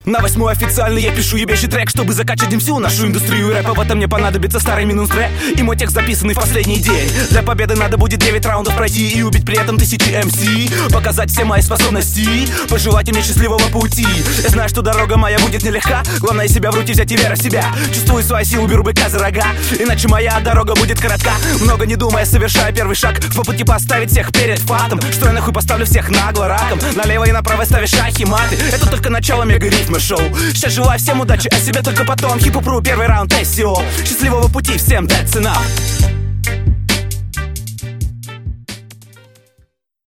На 8-й официальный я пишу ебейший трек, чтобы закачать всю нашу индустрию рэпа. В этом мне понадобится старый минус трек и мой текст, записанный в последний день. Для победы надо будет 9 раундов пройти и убить при этом 1000 МС. Показать все мои способности, пожелайте мне счастливого пути. Я знаю, что дорога моя будет нелегка, главное себя в руки взять и вера в себя. Чувствую свою силу, беру быка за рога, иначе моя дорога будет коротка. Много не думая, совершаю первый шаг в попытке поставить всех перед фактом, что я нахуй поставлю всех нагло раком. Налево и направо ставишь шахи, маты. Это только начало мега-ритма шоу. Сейчас желаю всем удачи, а себе только потом. Хип-хопру, первый раунд, SEO. Счастливого пути всем, that's enough.